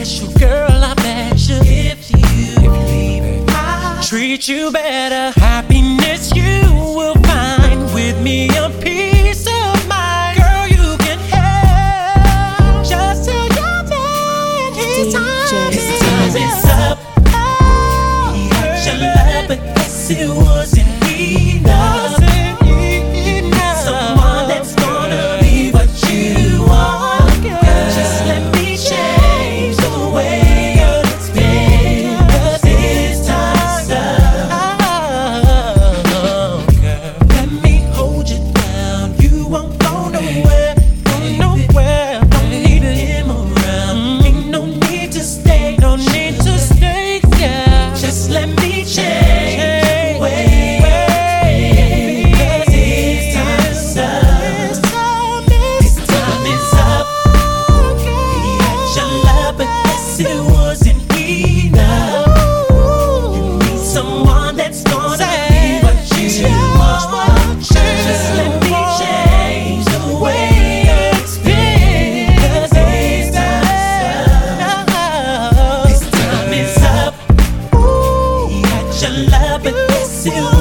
special girl, I bet you. If you leave, I'll treat you better. Happiness you will find with me, a peace of mind. Girl, you can have. Just tell your man his time is up. He had your love, but guess it wasn't enough. Someone that's gonna be what you want. Just let me change the way it's been. 'Cause this time's up. Let me hold you down. You won't go nowhere. Go nowhere. Don't need him around. Ain't no need to stay. No need to stay. Yeah. Just let me change the way. It wasn't enough. You need someone that's gonna be what you want. Just let me change the way it's been. 'Cause this time is up. He had your love, but guess it